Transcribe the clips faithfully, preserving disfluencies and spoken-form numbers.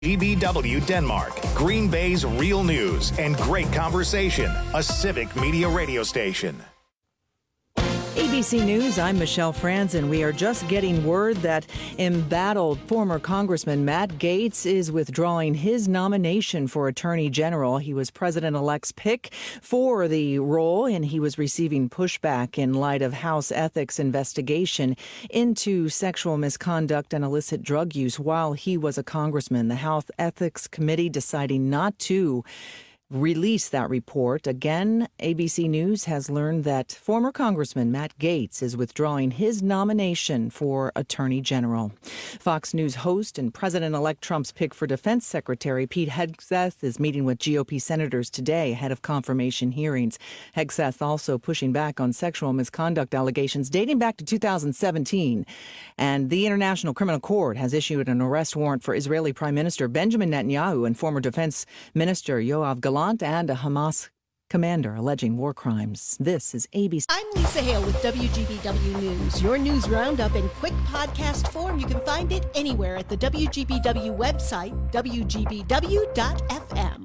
G B W Denmark, Green Bay's real news and great conversation, a civic media radio station. A B C News, I'm Michelle Franzen. We are just getting word that embattled former Congressman Matt Gaetz is withdrawing his nomination for Attorney General. He was President-elect's pick for the role, and he was receiving pushback in light of House ethics investigation into sexual misconduct and illicit drug use while he was a congressman. The House Ethics Committee deciding not to release that report. Again, A B C News has learned that former Congressman Matt Gaetz is withdrawing his nomination for Attorney General. Fox News host and President-elect Trump's pick for Defense Secretary Pete Hegseth is meeting with G O P senators today ahead of confirmation hearings. Hegseth also pushing back on sexual misconduct allegations dating back to two thousand seventeen. And the International Criminal Court has issued an arrest warrant for Israeli Prime Minister Benjamin Netanyahu and former Defense Minister Yoav Gallant and a Hamas commander alleging war crimes. This is A B C. I'm Lisa Hale with W G B W News. Your news roundup in quick podcast form. You can find it anywhere at the W G B W website, W G B W dot F M.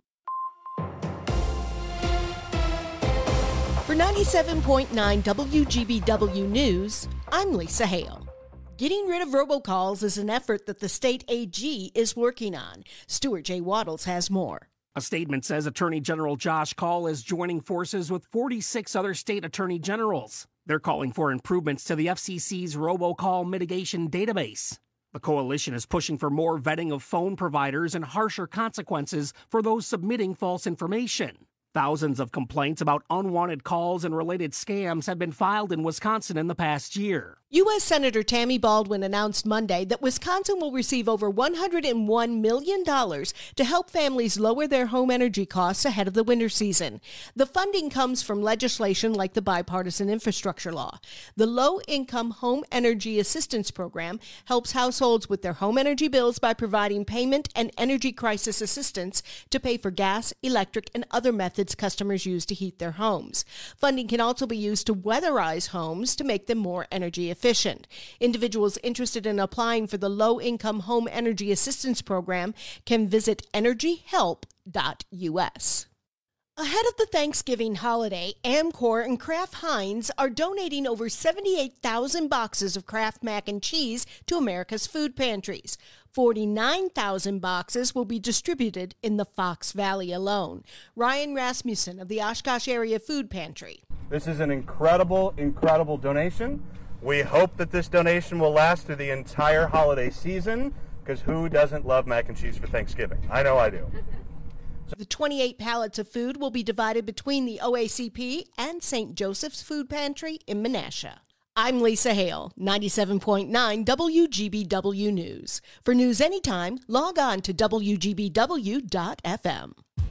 For ninety-seven point nine W G B W News, I'm Lisa Hale. Getting rid of robocalls is an effort that the state A G is working on. Stuart J. Waddles has more. A statement says Attorney General Josh Kaul is joining forces with forty-six other state attorney generals. They're calling for improvements to the F C C's robocall mitigation database. The coalition is pushing for more vetting of phone providers and harsher consequences for those submitting false information. Thousands of complaints about unwanted calls and related scams have been filed in Wisconsin in the past year. U S. Senator Tammy Baldwin announced Monday that Wisconsin will receive over one hundred one million dollars to help families lower their home energy costs ahead of the winter season. The funding comes from legislation like the Bipartisan Infrastructure Law. The Low-Income Home Energy Assistance Program helps households with their home energy bills by providing payment and energy crisis assistance to pay for gas, electric, and other methods customers use to heat their homes. Funding can also be used to weatherize homes to make them more energy efficient. Efficient. Individuals interested in applying for the Low-Income Home Energy Assistance Program can visit energy help dot U S. Ahead of the Thanksgiving holiday, Amcor and Kraft Heinz are donating over seventy-eight thousand boxes of Kraft mac and cheese to America's food pantries. forty-nine thousand boxes will be distributed in the Fox Valley alone. Ryan Rasmussen of the Oshkosh Area Food Pantry. This is an incredible, incredible donation. We hope that this donation will last through the entire holiday season, because who doesn't love mac and cheese for Thanksgiving? I know I do. The twenty-eight pallets of food will be divided between the O A C P and Saint Joseph's Food Pantry in Menasha. I'm Lisa Hale, ninety-seven point nine W G B W News. For news anytime, log on to W G B W dot F M.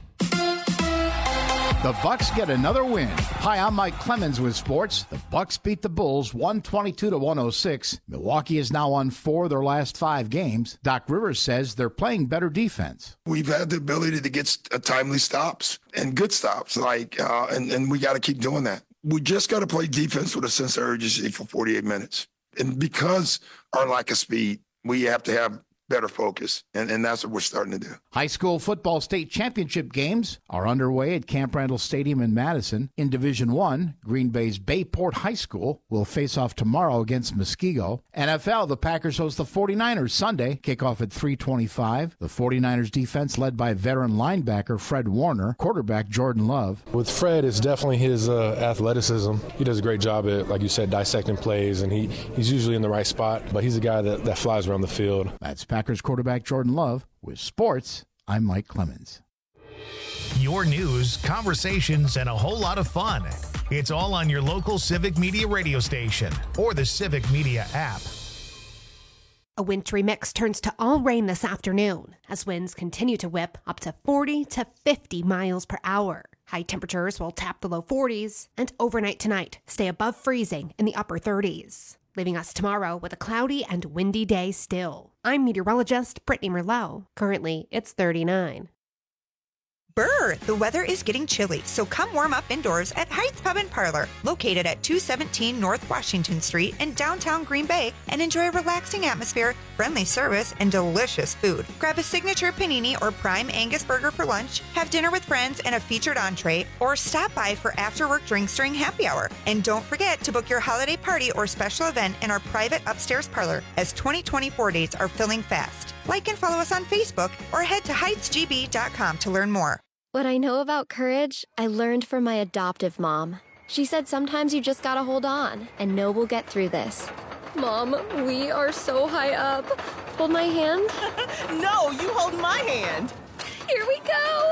The Bucks get another win. Hi, I'm Mike Clemens with sports. The Bucks beat the Bulls one twenty-two to one oh six. Milwaukee is now on four of their last five games. Doc Rivers says they're playing better defense. We've had the ability to get timely stops and good stops, like, uh, and, and we got to keep doing that. We just got to play defense with a sense of urgency for forty-eight minutes. And because our lack of speed, we have to have better focus, and, and that's what we're starting to do. High school football state championship games are underway at Camp Randall Stadium in Madison. In Division One, Green Bay's Bayport High School will face off tomorrow against Muskego. N F L, the Packers host the forty-niners Sunday, kickoff at three twenty-five. The forty-niners defense led by veteran linebacker Fred Warner, quarterback Jordan Love. With Fred, it's definitely his uh, athleticism. He does a great job at, like you said, dissecting plays, and he, he's usually in the right spot, but he's a guy that, that flies around the field. That's Packers quarterback Jordan Love. With sports, I'm Mike Clemens. Your news, conversations, and a whole lot of fun. It's all on your local Civic Media radio station or the Civic Media app. A wintry mix turns to all rain this afternoon as winds continue to whip up to forty to fifty miles per hour. High temperatures will tap the low forties, and overnight tonight stay above freezing in the upper thirties. Leaving us tomorrow with a cloudy and windy day still. I'm meteorologist Brittany Merlot. Currently, it's thirty-nine. Brr, the weather is getting chilly, so come warm up indoors at Heights Pub and Parlor, located at two seventeen North Washington Street in downtown Green Bay, and enjoy a relaxing atmosphere, friendly service, and delicious food. Grab a signature panini or prime Angus burger for lunch, have dinner with friends and a featured entree, or stop by for after-work drinks during happy hour. And don't forget to book your holiday party or special event in our private upstairs parlor, as twenty twenty-four dates are filling fast. Like and follow us on Facebook or head to heights g b dot com to learn more. What I know about courage, I learned from my adoptive mom. She said sometimes you just gotta hold on and know we'll get through this. Mom, we are so high up. Hold my hand. No, you hold my hand. Here we go.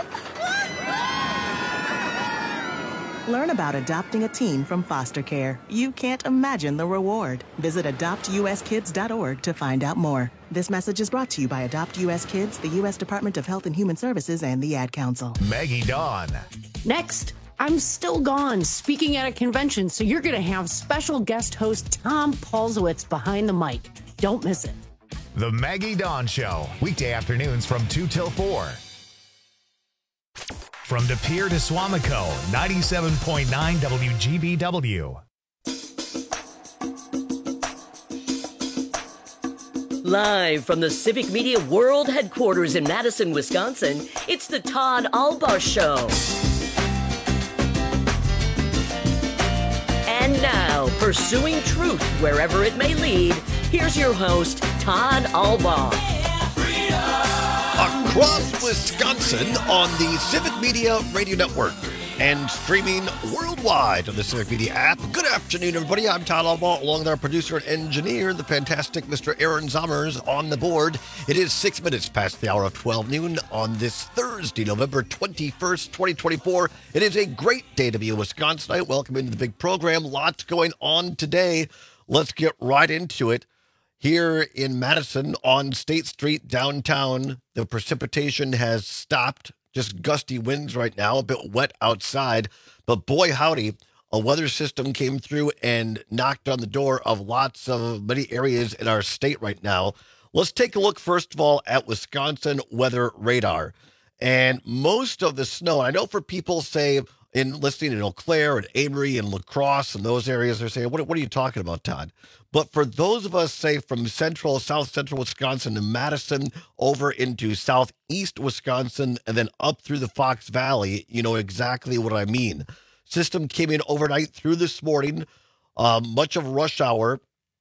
Learn about adopting a teen from foster care. You can't imagine the reward. Visit adopt u s kids dot org to find out more. This message is brought to you by Adopt U S Kids, the U S Department of Health and Human Services, and the Ad Council. Maggie Dawn. Next, I'm still gone speaking at a convention, so you're going to have special guest host Tom Paulsowitz behind the mic. Don't miss it. The Maggie Dawn Show, weekday afternoons from two till four. From De Pere to Swamico, ninety-seven point nine W G B W. Live from the Civic Media World Headquarters in Madison, Wisconsin, it's the Todd Albaugh Show. And now, pursuing truth wherever it may lead, here's your host, Todd Albaugh. Across Wisconsin on the Civic Media Radio Network and streaming worldwide on the Civic Media app. Good afternoon, everybody. I'm Todd Albaugh, along with our producer and engineer, the fantastic Mister Aaron Zommers, on the board. It is six minutes past the hour of twelve noon on this Thursday, November twenty-first, twenty twenty-four. It is a great day to be a Wisconsinite. Welcome into the big program. Lots going on today. Let's get right into it. Here in Madison on State Street downtown, the precipitation has stopped. Just gusty winds right now, a bit wet outside. But boy, howdy, a weather system came through and knocked on the door of lots of many areas in our state right now. Let's take a look, first of all, at Wisconsin weather radar. And most of the snow, I know for people, say, in listening in Eau Claire and Amory and La Crosse and those areas, they're saying, what, what are you talking about, Todd? But for those of us, say, from central, south central Wisconsin to Madison over into southeast Wisconsin and then up through the Fox Valley, you know exactly what I mean. System came in overnight through this morning, uh, much of rush hour,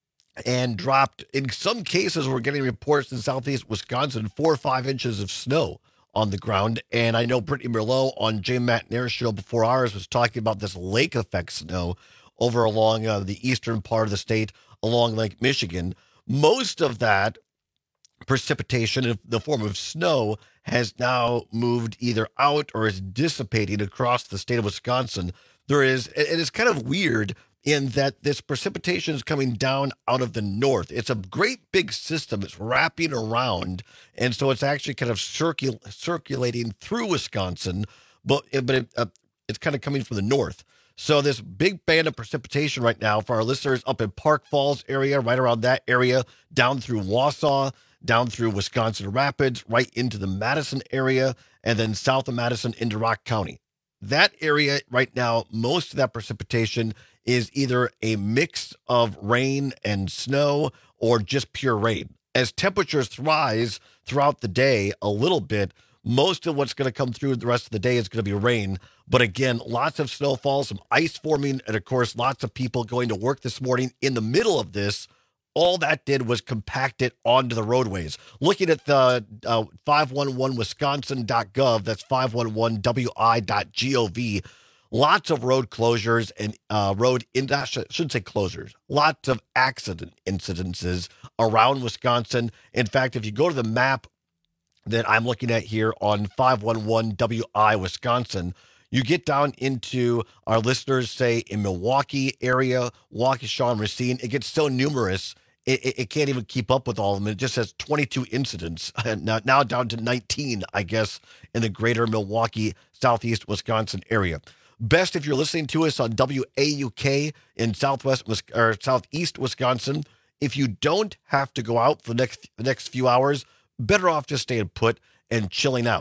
and dropped, in some cases, we're getting reports in southeast Wisconsin, four or five inches of snow on the ground. And I know Brittany Merlot on Jay Matt Nair's show before ours was talking about this lake effect snow over along uh, the eastern part of the state, along Lake Michigan. Most of that precipitation in the form of snow has now moved either out or is dissipating across the state of Wisconsin. There is, it is kind of weird in that this precipitation is coming down out of the north. It's a great big system. It's wrapping around. And so it's actually kind of circul- circulating through Wisconsin, but, but it, uh, it's kind of coming from the north. So this big band of precipitation right now for our listeners up in Park Falls area, right around that area, down through Wausau, down through Wisconsin Rapids, right into the Madison area, and then south of Madison into Rock County. That area right now, most of that precipitation is either a mix of rain and snow or just pure rain. As temperatures rise throughout the day a little bit, most of what's going to come through the rest of the day is going to be rain. But again, lots of snowfall, some ice forming, and of course, lots of people going to work this morning in the middle of this. All that did was compact it onto the roadways. Looking at the uh, five one one wisconsin dot gov, that's five one one w i dot gov, lots of road closures and uh, road, in, I shouldn't say closures, lots of accident incidences around Wisconsin. In fact, if you go to the map that I'm looking at here on five one one W I Wisconsin, you get down into our listeners, say, in Milwaukee area, Waukesha and Racine. It gets so numerous, it, it, it can't even keep up with all of them. It just has twenty-two incidents, now, now down to nineteen, I guess, in the greater Milwaukee, southeast Wisconsin area. Best if you're listening to us on W A U K in southwest or southeast Wisconsin. If you don't have to go out for the next, the next few hours, better off just staying put and chilling out.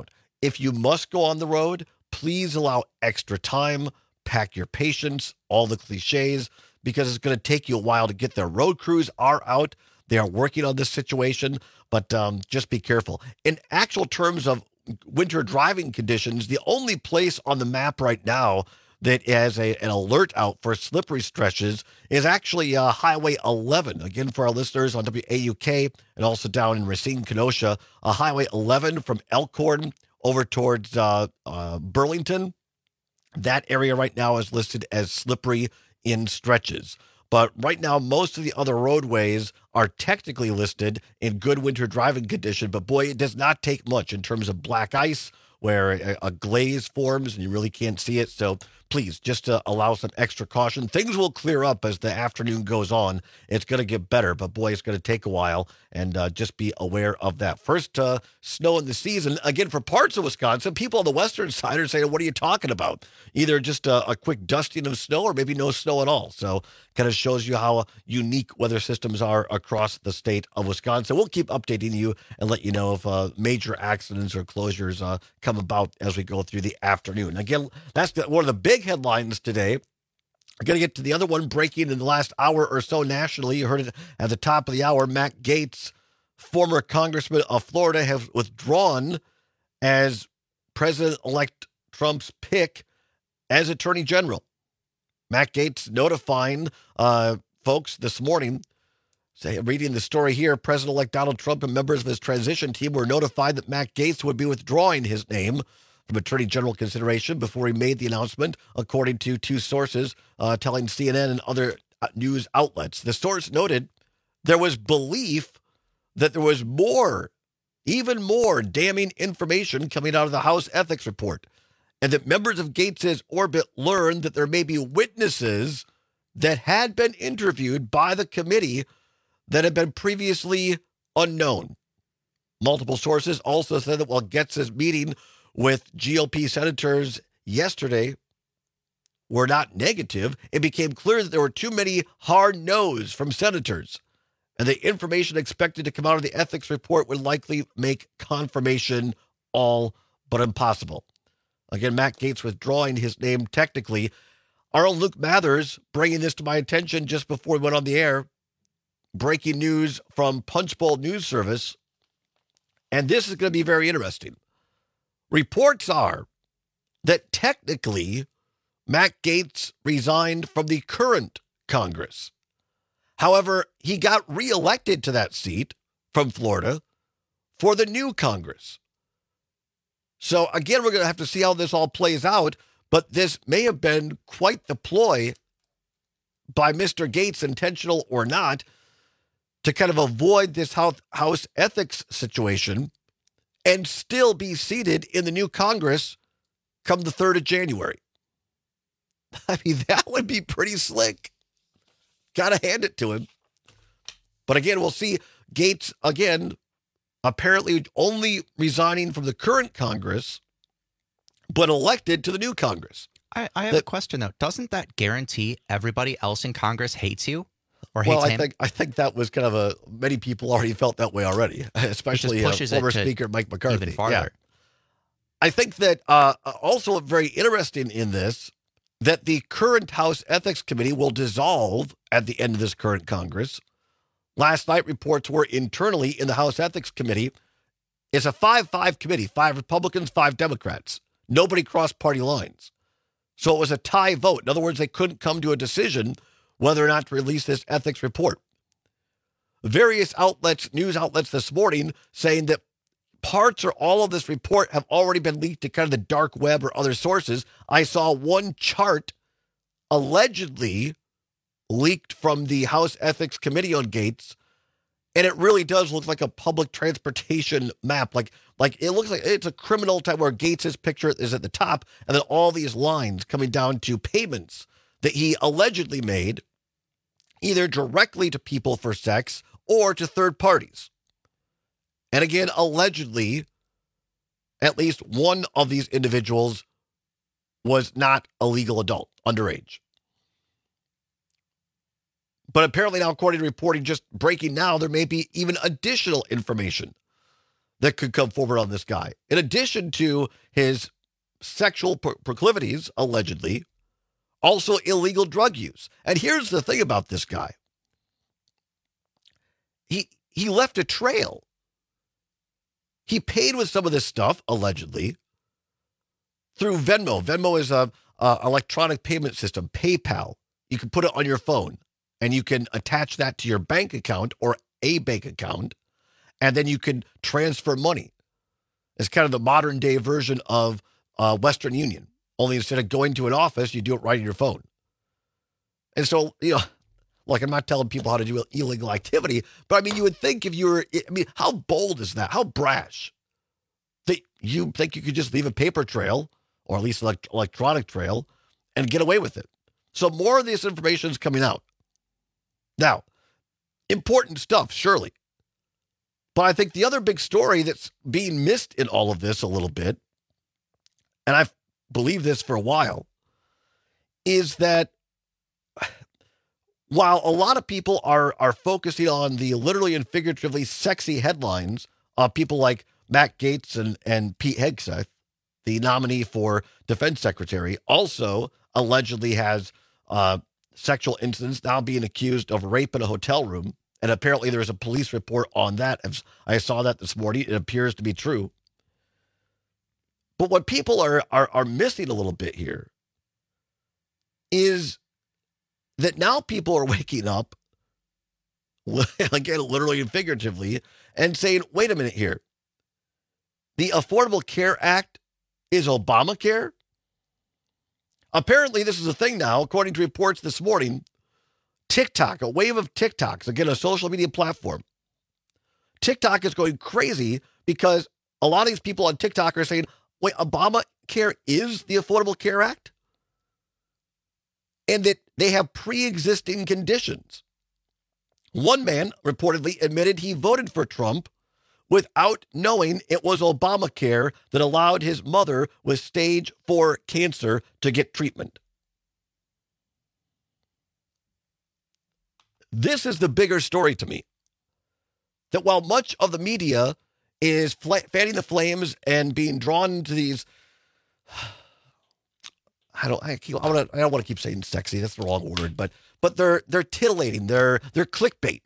if you must go on the road, please allow extra time, pack your patience, all the cliches, because it's going to take you a while to get there. Road crews are out. They are working on this situation, but um, just be careful. In actual terms of winter driving conditions, the only place on the map right now that has a, an alert out for slippery stretches is actually uh, Highway eleven. Again, for our listeners on W A U K and also down in Racine, Kenosha, uh, Highway eleven from Elkhorn over towards uh, uh, Burlington. That area right now is listed as slippery in stretches. But right now, most of the other roadways are technically listed in good winter driving condition. But boy, it does not take much in terms of black ice where a, a glaze forms and you really can't see it. So please, just to allow some extra caution. Things will clear up as the afternoon goes on. It's going to get better, but boy, it's going to take a while. And uh, just be aware of that. First uh, snow in the season, again, for parts of Wisconsin, people on the western side are saying, what are you talking about? Either just a, a quick dusting of snow or maybe no snow at all. So kind of shows you how unique weather systems are across the state of Wisconsin. We'll keep updating you and let you know if uh, major accidents or closures uh, come about as we go through the afternoon. Again, that's the, one of the big headlines today. I'm going to get to the other one breaking in the last hour or so nationally. You heard it at the top of the hour. Matt Gaetz, former congressman of Florida, has withdrawn as President-elect Trump's pick as Attorney General. Matt Gaetz notifying uh, folks this morning, say, reading the story here, President-elect Donald Trump and members of his transition team were notified that Matt Gaetz would be withdrawing his name from Attorney General consideration before he made the announcement, according to two sources uh, telling C N N and other news outlets. The source noted there was belief that there was more, even more damning information coming out of the House Ethics Report, and that members of Gaetz's orbit learned that there may be witnesses that had been interviewed by the committee that had been previously unknown. Multiple sources also said that while Gaetz's meeting with G O P senators yesterday were not negative, it became clear that there were too many hard no's from senators, and the information expected to come out of the ethics report would likely make confirmation all but impossible. Again, Matt Gaetz withdrawing his name technically. Our own Luke Mathers bringing this to my attention just before we went on the air. Breaking news from Punchbowl News Service. And this is going to be very interesting. Reports are that technically Matt Gaetz resigned from the current Congress. However, he got reelected to that seat from Florida for the new Congress. So again, we're going to have to see how this all plays out, but this may have been quite the ploy by Mister Gaetz, intentional or not, to kind of avoid this House ethics situation and still be seated in the new Congress come the third of January. I mean, that would be pretty slick. Got to hand it to him. But again, we'll see Gaetz, again, apparently only resigning from the current Congress, but elected to the new Congress. I, I have that, a question, though. Doesn't that guarantee everybody else in Congress hates you? Or well, hates I him? think I think that was kind of a, many people already felt that way already, especially uh, former Speaker Mike McCarthy. Even farther. Yeah. I think that uh, also very interesting in this, that the current House Ethics Committee will dissolve at the end of this current Congress. Last night, reports were internally in the House Ethics Committee. It's a five five committee, five Republicans, five Democrats. Nobody crossed party lines. So it was a tie vote. In other words, they couldn't come to a decision whether or not to release this ethics report. Various outlets, news outlets this morning, saying that parts or all of this report have already been leaked to kind of the dark web or other sources. I saw one chart allegedly leaked from the House Ethics Committee on Gaetz, and it really does look like a public transportation map. Like, like it looks like it's a criminal type where Gaetz's picture is at the top, and then all these lines coming down to payments that he allegedly made, either directly to people for sex or to third parties. And again, allegedly, at least one of these individuals was not a legal adult, underage. But apparently now, according to reporting just breaking now, there may be even additional information that could come forward on this guy. In addition to his sexual pro- proclivities, allegedly, also illegal drug use. And here's the thing about this guy. He he left a trail. He paid with some of this stuff, allegedly, through Venmo. Venmo is a, a electronic payment system, PayPal. You can put it on your phone, and you can attach that to your bank account or a bank account, and then you can transfer money. It's kind of the modern day version of uh, Western Union. Only instead of going to an office, you do it right on your phone. And so, you know, like I'm not telling people how to do illegal activity, but I mean, you would think if you were, I mean, how bold is that? How brash? That you think you could just leave a paper trail, or at least an electronic trail, and get away with it. So more of this information is coming out. Now, important stuff, surely. But I think the other big story that's being missed in all of this a little bit, and I've believed this for a while, is that while a lot of people are are focusing on the literally and figuratively sexy headlines of people like Matt Gaetz and, and Pete Hegseth, the nominee for defense secretary, also allegedly has uh, sexual incidents, now being accused of rape in a hotel room. And apparently there's a police report on that. I saw that this morning. It appears to be true. But what people are, are, are missing a little bit here is that now people are waking up, again, literally and figuratively, and saying, wait a minute here. The Affordable Care Act is Obamacare? Apparently, this is a thing now, according to reports this morning. TikTok, a wave of TikToks, again, a social media platform. TikTok is going crazy because a lot of these people on TikTok are saying, wait, Obamacare is the Affordable Care Act? And that they have pre-existing conditions. One man reportedly admitted he voted for Trump without knowing it was Obamacare that allowed his mother with stage four cancer to get treatment. This is the bigger story to me. That while much of the media is fl- fanning the flames and being drawn to these, I don't, I, keep, I, wanna, I don't want to keep saying sexy. That's the wrong word, but but they're they're titillating. They're they're clickbait.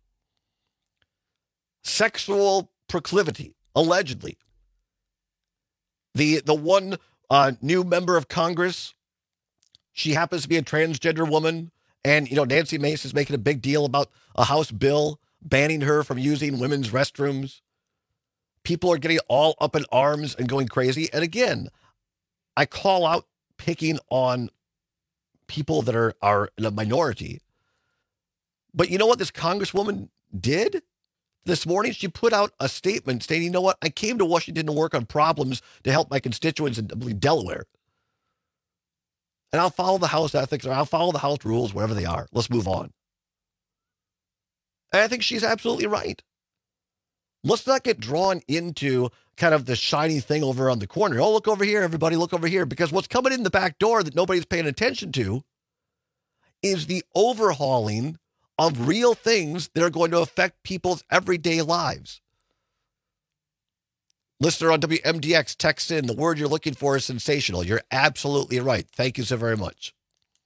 Sexual proclivity, allegedly. The the one uh, new member of Congress, she happens to be a transgender woman. And, you know, Nancy Mace is making a big deal about a House bill banning her from using women's restrooms. People are getting all up in arms and going crazy. And again, I call out picking on people that are, are in a minority. But you know what this Congresswoman did this morning? She put out a statement saying, you know what, I came to Washington to work on problems to help my constituents in Delaware. And I'll follow the House ethics, or I'll follow the House rules, whatever they are. Let's move on. And I think she's absolutely right. Let's not get drawn into kind of the shiny thing over on the corner. Oh, look over here, everybody, look over here. Because what's coming in the back door that nobody's paying attention to is the overhauling of real things that are going to affect people's everyday lives. Listener on W M D X, text in. The word you're looking for is sensational. You're absolutely right. Thank you so very much.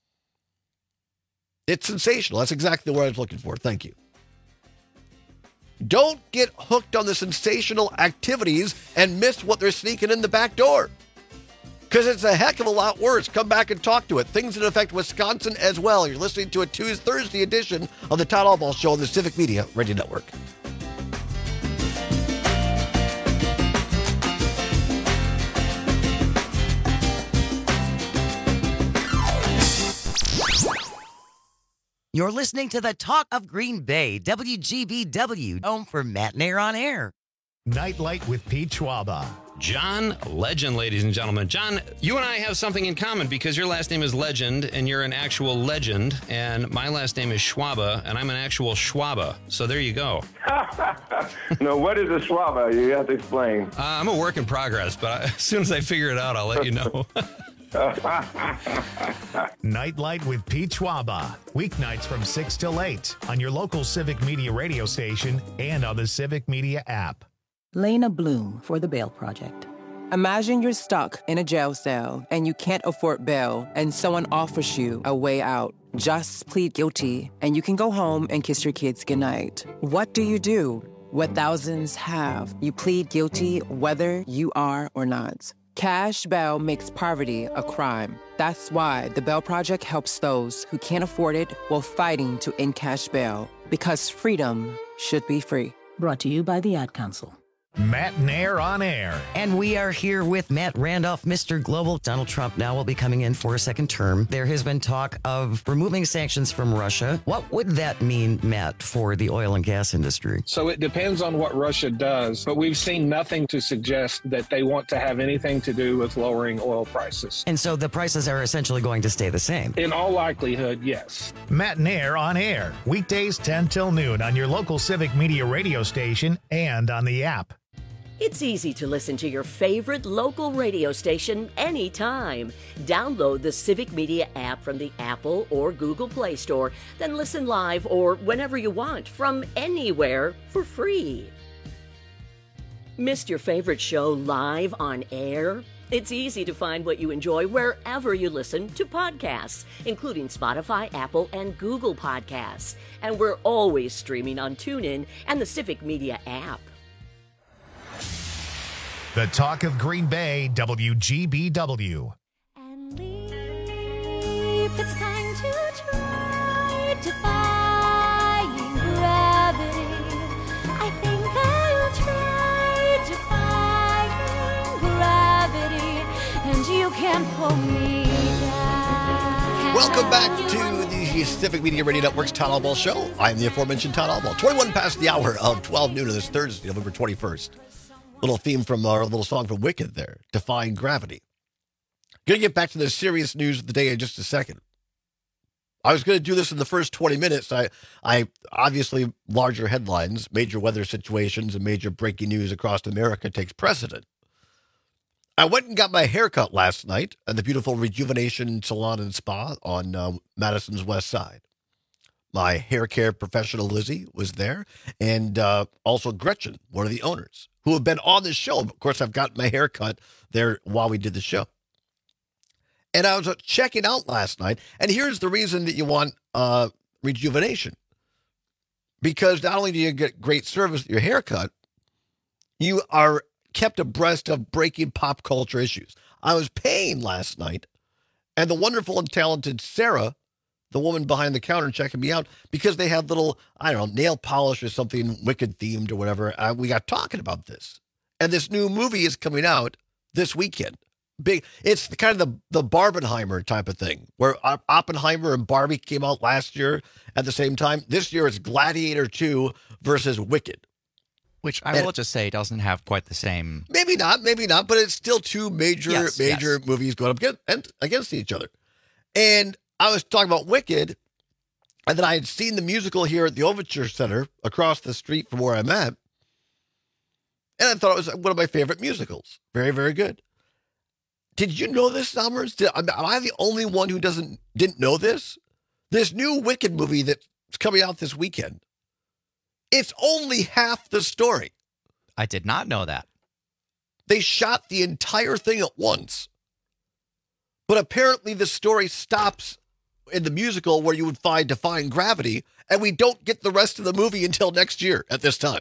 It's sensational. That's exactly the word I was looking for. Thank you. Don't get hooked on the sensational activities and miss what they're sneaking in the back door. Because it's a heck of a lot worse. Come back and talk to it. Things that affect Wisconsin as well. You're listening to a Tuesday, Thursday edition of the Todd Albaugh Show on the Civic Media Radio Network. You're listening to the Talk of Green Bay, W G B W, home for Matt Nair on Air. Nightlight with Pete Schwaba. John Legend, ladies and gentlemen. John, you and I have something in common because your last name is Legend and you're an actual legend, and my last name is Schwaba and I'm an actual Schwaba. So there you go. No, what is a Schwaba? You have to explain. Uh, I'm a work in progress, but as soon as I figure it out, I'll let you know. Nightlight with Pete Schwaba. Weeknights from six till eight on your local Civic Media radio station and on the Civic Media app. Lena Bloom for the Bail Project. Imagine you're stuck in a jail cell and you can't afford bail and someone offers you a way out. Just plead guilty and you can go home and kiss your kids goodnight. What do you do? What thousands have. You plead guilty whether you are or not. Cash bail makes poverty a crime. That's why the Bail Project helps those who can't afford it while fighting to end cash bail. Because freedom should be free. Brought to you by the Ad Council. Matt Nair on air. And we are here with Matt Randolph, Mister Global. Donald Trump now will be coming in for a second term. There has been talk of removing sanctions from Russia. What would that mean, Matt, for the oil and gas industry? So it depends on what Russia does, but we've seen nothing to suggest that they want to have anything to do with lowering oil prices. And so the prices are essentially going to stay the same? In all likelihood, yes. Matt Nair on air. Weekdays ten till noon on your local Civic Media radio station and on the app. It's easy to listen to your favorite local radio station anytime. Download the Civic Media app from the Apple or Google Play Store, then listen live or whenever you want from anywhere for free. Missed your favorite show live on air? It's easy to find what you enjoy wherever you listen to podcasts, including Spotify, Apple, and Google Podcasts. And we're always streaming on TuneIn and the Civic Media app. The talk of Green Bay, W G B W. And leap, it's time to try defying gravity. I think I'll try defying gravity, and you can't pull me down. Welcome back to the Civic Media Radio Network's Todd Albaugh Show. I'm the aforementioned Todd Albaugh. twenty-one past the hour of twelve noon on this Thursday, November twenty-first. Little theme from our little song from Wicked there, Defying Gravity. Going to get back to the serious news of the day in just a second. I was going to do this in the first twenty minutes. I, I obviously, larger headlines, major weather situations, and major breaking news across America takes precedent. I went and got my haircut last night at the beautiful Rejuvenation Salon and Spa on uh, Madison's West Side. My hair care professional, Lizzie, was there, and uh, also Gretchen, one of the owners, who have been on the show. Of course, I've got my hair cut there while we did the show. And I was checking out last night, and here's the reason that you want uh, Rejuvenation. Because not only do you get great service with your haircut, you are kept abreast of breaking pop culture issues. I was paying last night, and the wonderful and talented Sarah, the woman behind the counter checking me out, because they had little, I don't know, nail polish or something Wicked themed or whatever. Uh, we got talking about this. And this new movie is coming out this weekend. Big. It's kind of the, the Barbenheimer type of thing, where Oppenheimer and Barbie came out last year at the same time. This year it's Gladiator two versus Wicked. Which I and will just say doesn't have quite the same. Maybe not, maybe not, but it's still two major, yes, major yes. movies going up against, against each other. And I was talking about Wicked, and then I had seen the musical here at the Overture Center across the street from where I'm at. And I thought it was one of my favorite musicals. Very, very good. Did you know this, Summers? Did, am I the only one who doesn't didn't know this? This new Wicked movie that's coming out this weekend, it's only half the story. I did not know that. They shot the entire thing at once. But apparently the story stops in the musical where you would find Defying Gravity, and we don't get the rest of the movie until next year at this time.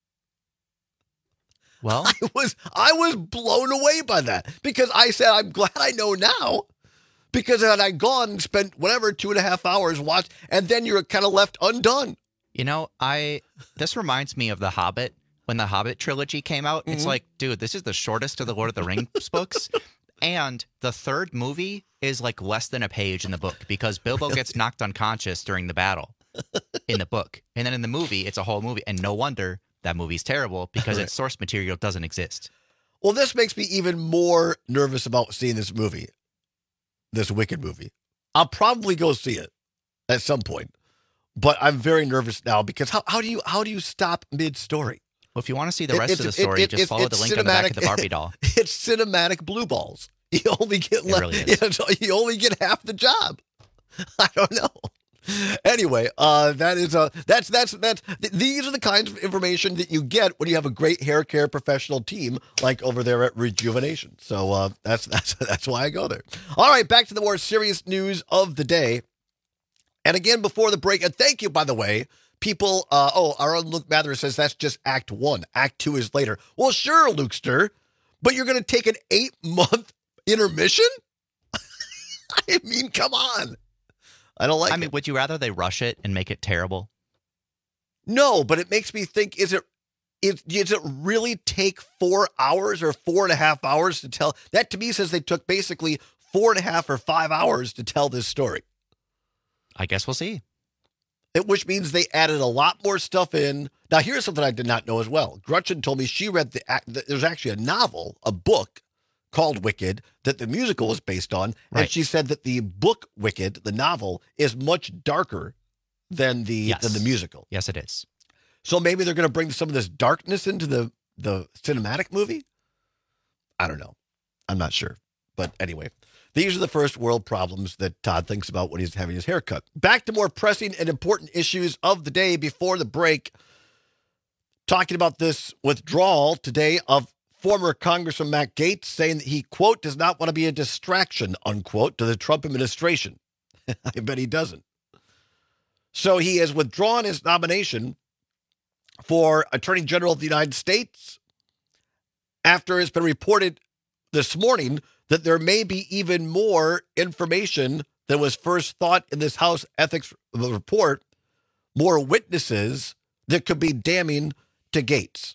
Well, I was I was blown away by that, because I said, I'm glad I know now, because had I gone and spent whatever two and a half hours watch, and then you're kind of left undone. You know, I this reminds me of The Hobbit. When the Hobbit trilogy came out, mm-hmm. It's like, dude, this is the shortest of the Lord of the Rings books. And the third movie is like less than a page in the book, because Bilbo gets knocked unconscious during the battle in the book. And then in the movie, it's a whole movie. And no wonder that movie's terrible, because Right. its source material doesn't exist. Well, this makes me even more nervous about seeing this movie, this Wicked movie. I'll probably go see it at some point, but I'm very nervous now, because how, how do you how do you stop mid-story? Well, if you want to see the It- rest of it's- the story, it- it- just it's- follow it's the link on the back of the cinematic- Barbie doll. It's cinematic blue balls. You only get It left, really you, is. know, you only get half the job. I don't know. Anyway, uh, that is a that's that's that's th- these are the kinds of information that you get when you have a great hair care professional team like over there at Rejuvenation. So uh, that's that's that's why I go there. All right, back to the more serious news of the day. And again, before the break, and thank you, by the way, people. Uh, oh, our own Luke Mather says that's just Act One. Act Two is later. Well, sure, Lukester, but you're going to take an eight month intermission? I mean, come on. I don't like I it. mean, would you rather they rush it and make it terrible? No, but it makes me think, is it, is, does it really take four hours or four and a half hours to tell? That to me says they took basically four and a half or five hours to tell this story. I guess we'll see. It, which means they added a lot more stuff in. Now, here's something I did not know as well. Gretchen told me she read the, the there's actually a novel, a book called Wicked that the musical was based on. Right. And she said that the book Wicked, the novel, is much darker than the Yes. than the musical. Yes, it is. So maybe they're going to bring some of this darkness into the, the cinematic movie? I don't know. I'm not sure. But anyway, these are the first world problems that Todd thinks about when he's having his hair cut. Back to more pressing and important issues of the day before the break. Talking about this withdrawal today of former Congressman Matt Gaetz saying that he, quote, does not want to be a distraction, unquote, to the Trump administration. I bet he doesn't. So he has withdrawn his nomination for Attorney General of the United States after it's been reported this morning that there may be even more information than was first thought in this House ethics report, more witnesses that could be damning to Gaetz.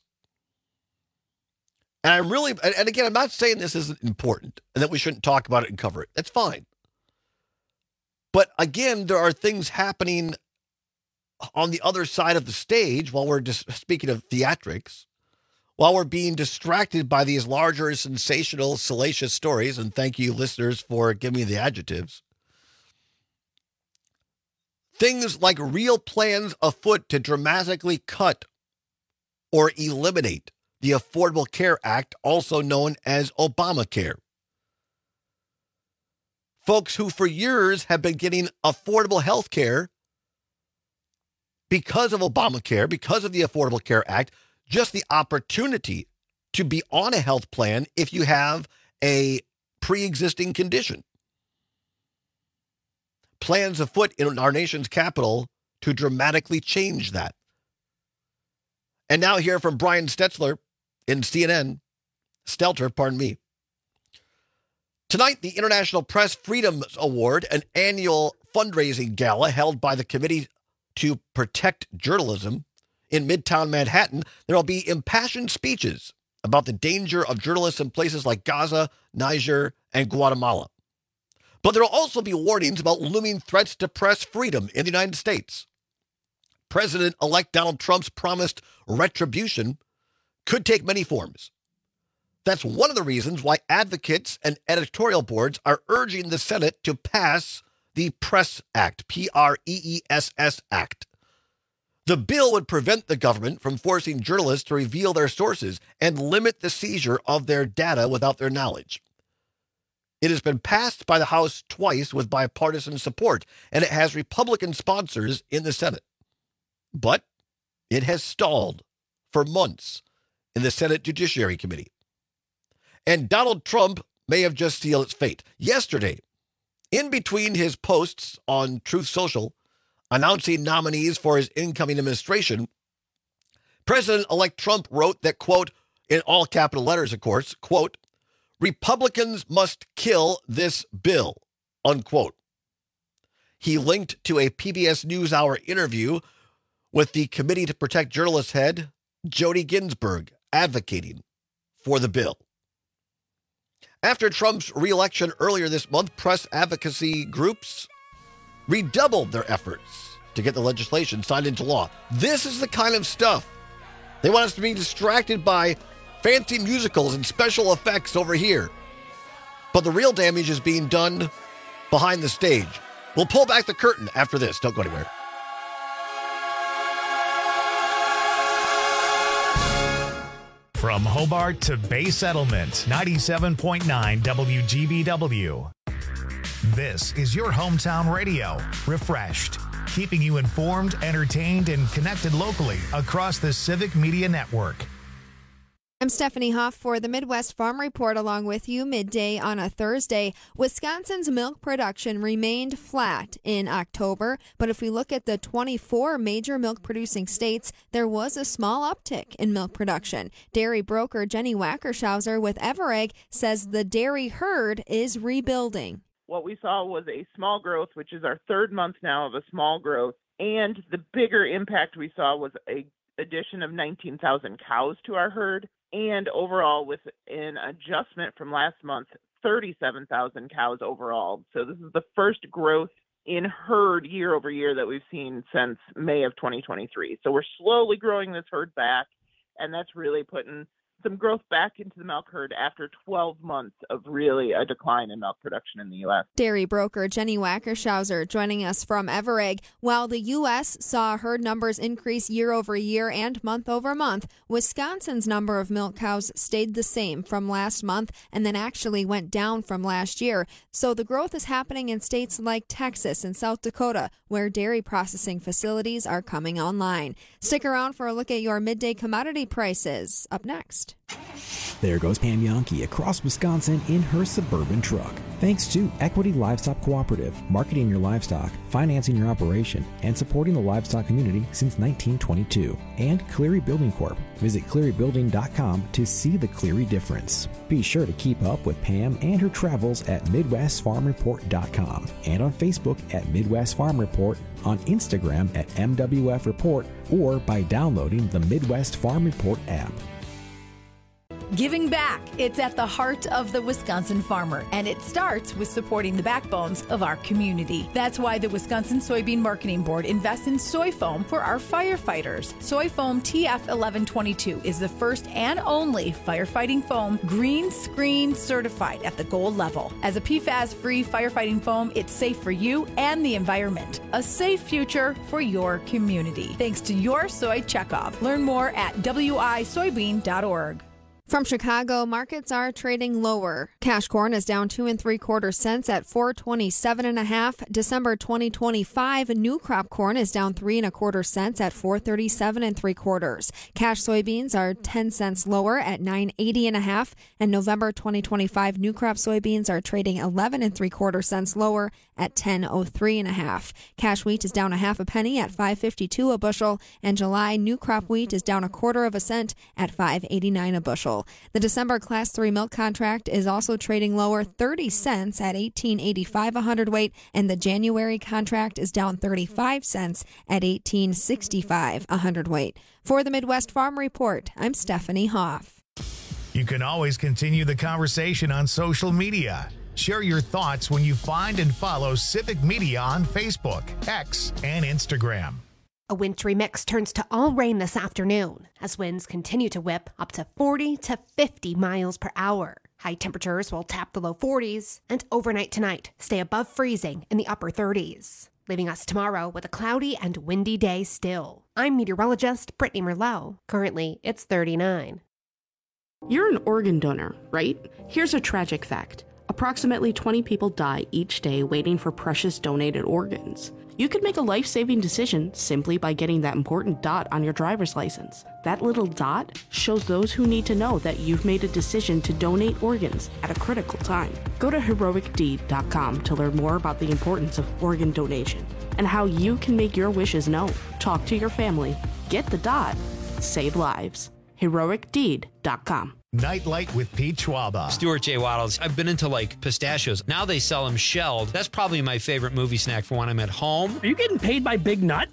And I'm really, and again, I'm not saying this isn't important and that we shouldn't talk about it and cover it. That's fine. But again, there are things happening on the other side of the stage while we're just speaking of theatrics, while we're being distracted by these larger, sensational, salacious stories. And thank you, listeners, for giving me the adjectives. Things like real plans afoot to dramatically cut or eliminate the Affordable Care Act, also known as Obamacare. Folks who for years have been getting affordable health care because of Obamacare, because of the Affordable Care Act, just the opportunity to be on a health plan if you have a pre-existing condition. Plans afoot in our nation's capital to dramatically change that. And now hear from Brian Stetzler in C N N, Stelter, pardon me. Tonight, the International Press Freedom Award, an annual fundraising gala held by the Committee to Protect Journalism in Midtown Manhattan, there will be impassioned speeches about the danger of journalists in places like Gaza, Niger, and Guatemala. But there will also be warnings about looming threats to press freedom in the United States. President-elect Donald Trump's promised retribution could take many forms. That's one of the reasons why advocates and editorial boards are urging the Senate to pass the Press Act, P R E E S S Act. The bill would prevent the government from forcing journalists to reveal their sources and limit the seizure of their data without their knowledge. It has been passed by the House twice with bipartisan support, and it has Republican sponsors in the Senate. But it has stalled for months in the Senate Judiciary Committee. And Donald Trump may have just sealed its fate. Yesterday, in between his posts on Truth Social, announcing nominees for his incoming administration, President-elect Trump wrote that, quote, in all capital letters, of course, quote, Republicans must kill this bill, unquote. He linked to a P B S NewsHour interview with the Committee to Protect Journalists head, Jody Ginsburg, advocating for the bill. After Trump's re-election earlier this month, press advocacy groups redoubled their efforts to get the legislation signed into law. This is the kind of stuff they want us to be distracted by fancy musicals and special effects over here. But the real damage is being done behind the stage. We'll pull back the curtain after this. Don't go anywhere. From Hobart to Bay Settlement, ninety-seven point nine W G B W. This is your hometown radio, refreshed. keeping you informed, entertained, and connected locally across the Civic Media Network. I'm Stephanie Hoff for the Midwest Farm Report along with you midday on a Thursday. Wisconsin's milk production remained flat in October, but if we look at the twenty-four major milk producing states, there was a small uptick in milk production. Dairy broker Jenny Wackershauser with Everegg says the dairy herd is rebuilding. What we saw was a small growth, which is our third month now of a small growth, and the bigger impact we saw was a addition of nineteen thousand cows to our herd. And overall, with an adjustment from last month, thirty-seven thousand cows overall. So this is the first growth in herd year over year that we've seen since May of twenty twenty-three. So we're slowly growing this herd back, and that's really putting some growth back into the milk herd after twelve months of really a decline in milk production in the U S. Dairy broker Jenny Wackershauser joining us from Everegg. While the U S saw herd numbers increase year over year and month over month, Wisconsin's number of milk cows stayed the same from last month and then actually went down from last year. So the growth is happening in states like Texas and South Dakota, where dairy processing facilities are coming online. Stick around for a look at your midday commodity prices. Up next. There goes Pam Yonke across Wisconsin in her Suburban truck. Thanks to Equity Livestock Cooperative, marketing your livestock, financing your operation, and supporting the livestock community since nineteen twenty-two. And Cleary Building Corp. Visit cleary building dot com to see the Cleary difference. Be sure to keep up with Pam and her travels at midwest farm report dot com and on Facebook at Midwest Farm Report, on Instagram at M W F Report, or by downloading the Midwest Farm Report app. Giving back. It's at the heart of the Wisconsin farmer, and it starts with supporting the backbones of our community. That's why the Wisconsin Soybean Marketing Board invests in soy foam for our firefighters. Soy foam T F eleven twenty-two is the first and only firefighting foam green screen certified at the gold level. As a P FAS-free firefighting foam, it's safe for you and the environment. A safe future for your community. Thanks to your soy checkoff. Learn more at w i soybean dot org. From Chicago, markets are trading lower. Cash corn is down two and three quarter cents at four twenty-seven and a half. December twenty twenty-five new crop corn is down three and a quarter cents at four thirty-seven and three quarters. Cash soybeans are ten cents lower at nine eighty and a half. And November twenty twenty-five new crop soybeans are trading eleven and three quarter cents lower at ten oh three and a half. Cash wheat is down a half a penny at five fifty-two a bushel. And July new crop wheat is down a quarter of a cent at five eighty-nine a bushel. The December Class three milk contract is also trading lower thirty cents at eighteen eighty-five a hundredweight, and the January contract is down thirty-five cents at eighteen sixty-five a hundredweight. For the Midwest Farm Report, I'm Stephanie Hoff. You can always continue the conversation on social media. Share your thoughts when you find and follow Civic Media on Facebook, X, and Instagram. A wintry mix turns to all rain this afternoon as winds continue to whip up to forty to fifty miles per hour. High temperatures will tap the low forties, and overnight tonight stay above freezing in the upper thirties, leaving us tomorrow with a cloudy and windy day still. I'm meteorologist Brittany Merlot. Currently, it's thirty-nine. You're an organ donor, right? Here's a tragic fact. Approximately twenty people die each day waiting for precious donated organs. You could make a life-saving decision simply by getting that important dot on your driver's license. That little dot shows those who need to know that you've made a decision to donate organs at a critical time. Go to heroic deed dot com to learn more about the importance of organ donation and how you can make your wishes known. Talk to your family, get the dot, save lives. heroic deed dot com. Nightlight with Pete Schwaba. Stuart J. Waddles. I've been into like pistachios. Now they sell them shelled. That's probably my favorite movie snack for when I'm at home. Are you getting paid by Big Nut?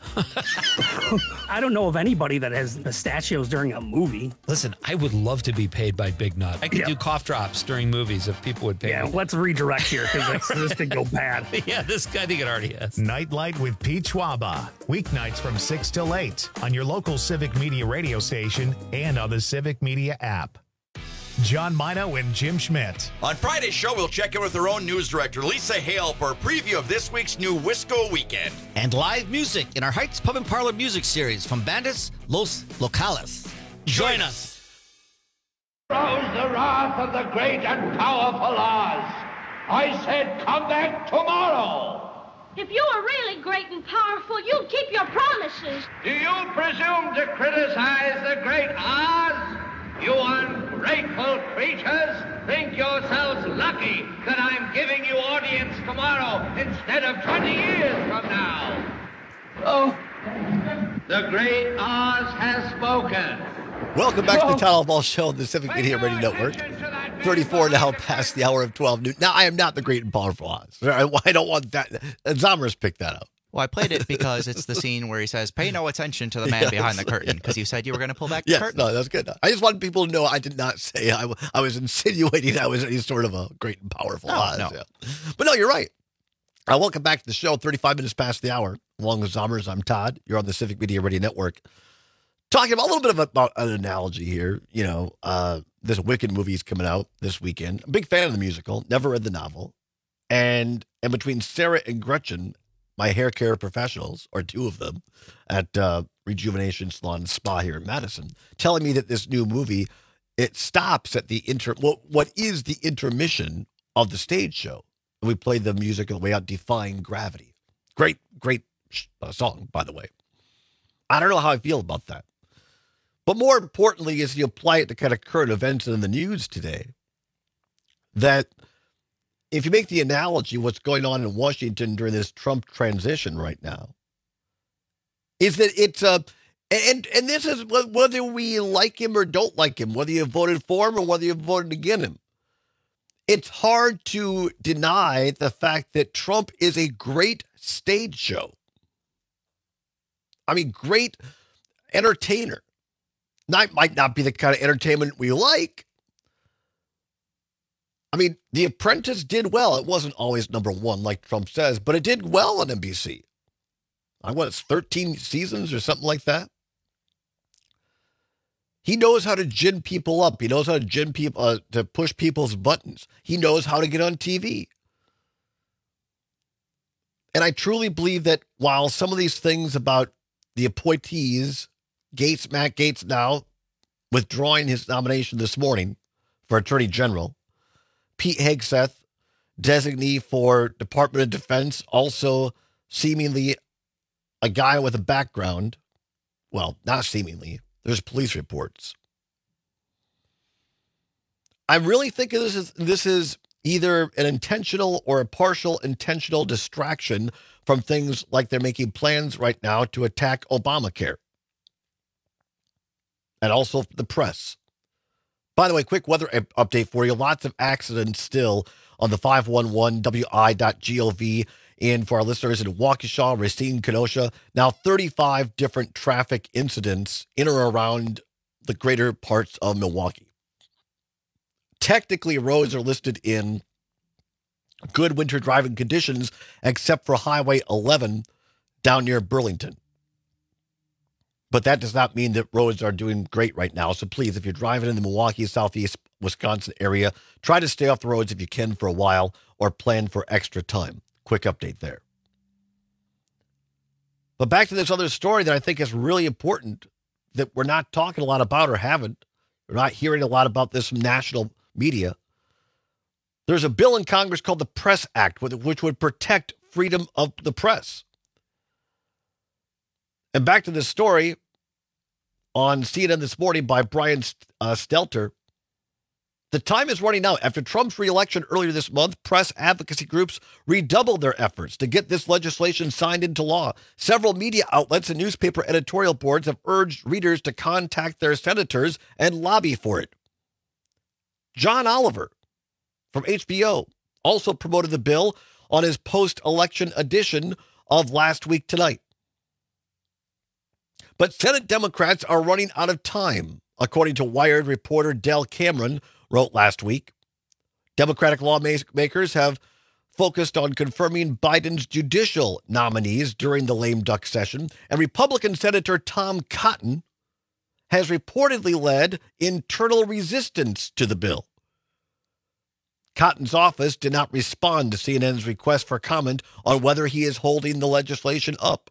I don't know of anybody that has pistachios during a movie. Listen, I would love to be paid by Big Nut. I could Yeah. do cough drops during movies if people would pay Yeah, me. let's redirect here because this could go bad. Yeah, this I think it already has. Nightlight with Pete Schwaba. Weeknights from six till eight on your local Civic Media radio station and on the Civic Media app. John Mino and Jim Schmidt. On Friday's show, we'll check in with our own news director, Lisa Hale, for a preview of this week's new Wisco Weekend. And live music in our Heights Pub and Parlor music series from Bandas Los Locales. Join us. Rose the wrath of the great and powerful Oz. I said come back tomorrow. If you were really great and powerful, you'd keep your promises. Do you presume to criticize the great Oz? You ungrateful creatures think yourselves lucky that I'm giving you audience tomorrow instead of twenty years from now. Oh, the great Oz has spoken. Welcome back to the Town Hall Show on the Civic Media Radio Network. thirty-four now past the hour of twelve noon. Now, I am not the great and powerful Oz. I, I don't want that. Zomers picked that up. Well, I played it because it's the scene where he says, pay no attention to the man Yes, behind the curtain, because yes. you said you were going to pull back Yes, the curtain. no, that's good. I just wanted people to know I did not say I, w- I was insinuating I was any sort of a great and powerful No, Oz. no. Yeah. But no, you're right. Uh, welcome back to the show, thirty-five minutes past the hour. Along with Zomers, I'm Todd. You're on the Civic Media Radio Network. Talking about a little bit of a, about an analogy here. You know, uh, this Wicked movie is coming out this weekend. I'm a big fan of the musical. Never read the novel. And and between Sarah and Gretchen, my hair care professionals, or two of them, at uh, Rejuvenation Salon and Spa here in Madison, telling me that this new movie, it stops at the inter what what is the intermission of the stage show. And we played the music on the way out, Defying Gravity. Great, great uh, song, by the way. I don't know how I feel about that. But more importantly, is you apply it to kind of current events in the news today, that if you make the analogy, what's going on in Washington during this Trump transition right now, is that it's a, and and this is whether we like him or don't like him, whether you voted for him or whether you voted against him. It's hard to deny the fact that Trump is a great stage show. I mean, great entertainer. Not, might not be the kind of entertainment we like. I mean, The Apprentice did well. It wasn't always number one, like Trump says, but it did well on N B C. I want it's thirteen seasons or something like that. He knows how to gin people up. He knows how to gin people, uh, to push people's buttons. He knows how to get on T V. And I truly believe that while some of these things about the appointees, Gates, Matt Gates now withdrawing his nomination this morning for Attorney General, Pete Hegseth, designee for Department of Defense, also seemingly a guy with a background. Well, not seemingly. There's police reports. I'm really thinking this is this is either an intentional or a partial intentional distraction from things like they're making plans right now to attack Obamacare. And also the press. By the way, quick weather update for you. Lots of accidents still on the five one one W I dot gov. And for our listeners in Waukesha, Racine, Kenosha, now thirty-five different traffic incidents in or around the greater parts of Milwaukee. Technically, roads are listed in good winter driving conditions, except for Highway eleven down near Burlington. But that does not mean that roads are doing great right now. So please, if you're driving in the Milwaukee, Southeast Wisconsin area, try to stay off the roads if you can for a while or plan for extra time. Quick update there. But back to this other story that I think is really important that we're not talking a lot about or haven't. We're not hearing a lot about this from national media. There's a bill in Congress called the Press Act, which would protect freedom of the press. And back to this story on C N N this morning by Brian uh, Stelter. The time is running out. After Trump's reelection earlier this month, press advocacy groups redoubled their efforts to get this legislation signed into law. Several media outlets and newspaper editorial boards have urged readers to contact their senators and lobby for it. John Oliver from H B O also promoted the bill on his post-election edition of Last Week Tonight. But Senate Democrats are running out of time, according to Wired reporter Del Cameron wrote last week. Democratic lawmakers have focused on confirming Biden's judicial nominees during the lame duck session, and Republican Senator Tom Cotton has reportedly led internal resistance to the bill. Cotton's office did not respond to C N N's request for comment on whether he is holding the legislation up.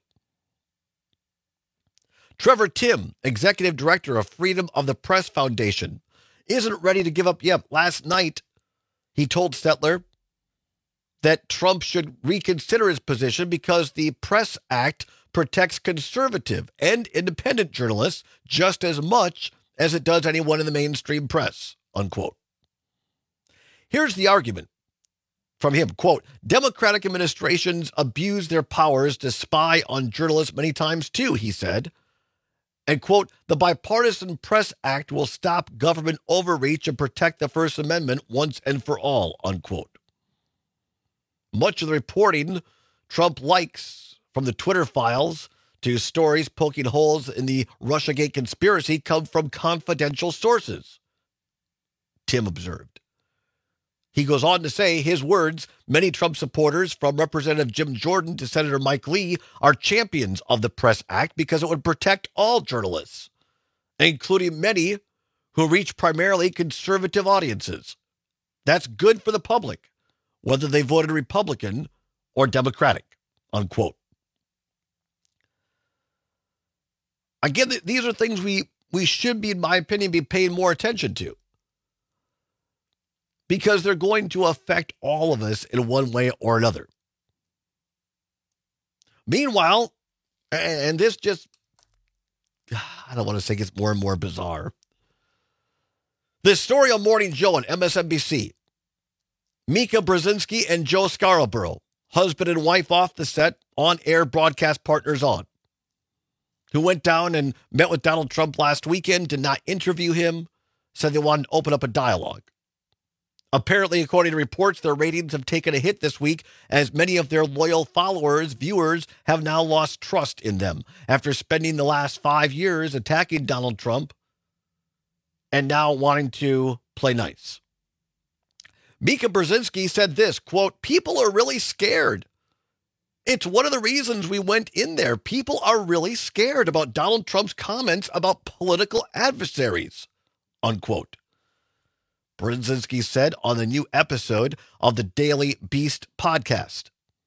Trevor Timm, executive director of Freedom of the Press Foundation, isn't ready to give up yet. Last night, he told Stetler that Trump should reconsider his position because the Press Act protects conservative and independent journalists just as much as it does anyone in the mainstream press, unquote. Here's the argument from him, quote, Democratic administrations abuse their powers to spy on journalists many times too, he said. And, quote, the Bipartisan Press Act will stop government overreach and protect the First Amendment once and for all, unquote. Much of the reporting Trump likes, from the Twitter files to stories poking holes in the Russiagate conspiracy, come from confidential sources, Tim observed. He goes on to say, his words, many Trump supporters, from Representative Jim Jordan to Senator Mike Lee, are champions of the Press Act because it would protect all journalists, including many who reach primarily conservative audiences. That's good for the public, whether they voted Republican or Democratic, unquote. Again, these are things we, we should be, in my opinion, be paying more attention to, because they're going to affect all of us in one way or another. Meanwhile, and this just, I don't want to say gets more and more bizarre. This story on Morning Joe on M S N B C. Mika Brzezinski and Joe Scarborough, husband and wife off the set, on-air broadcast partners on, who went down and met with Donald Trump last weekend, did not interview him, said they wanted to open up a dialogue. Apparently, according to reports, their ratings have taken a hit this week as many of their loyal followers, viewers, have now lost trust in them after spending the last five years attacking Donald Trump and now wanting to play nice. Mika Brzezinski said this, quote, people are really scared. It's one of the reasons we went in there. People are really scared about Donald Trump's comments about political adversaries, unquote. Brzezinski said on the new episode of the Daily Beast podcast.